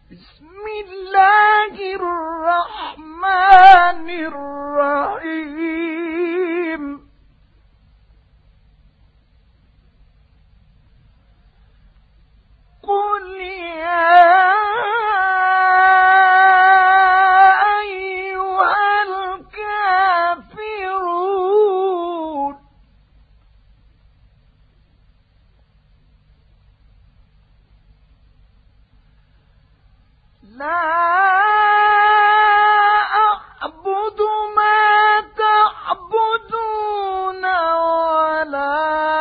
بسم الله الرحمن الرحيم قل يا أيها الكافرون لا أعبد ما تعبدون ولا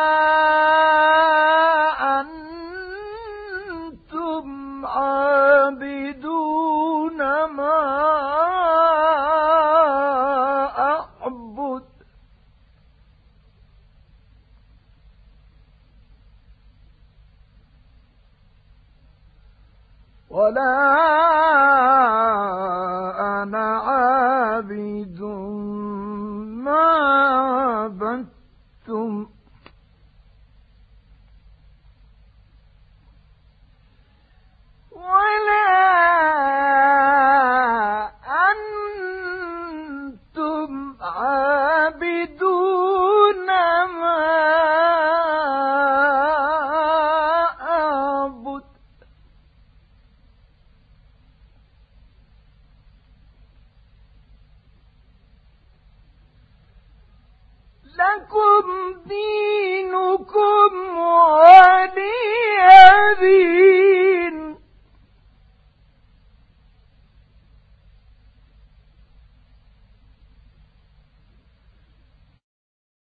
أنتم عابدون ما أعبد ولا أنا عابد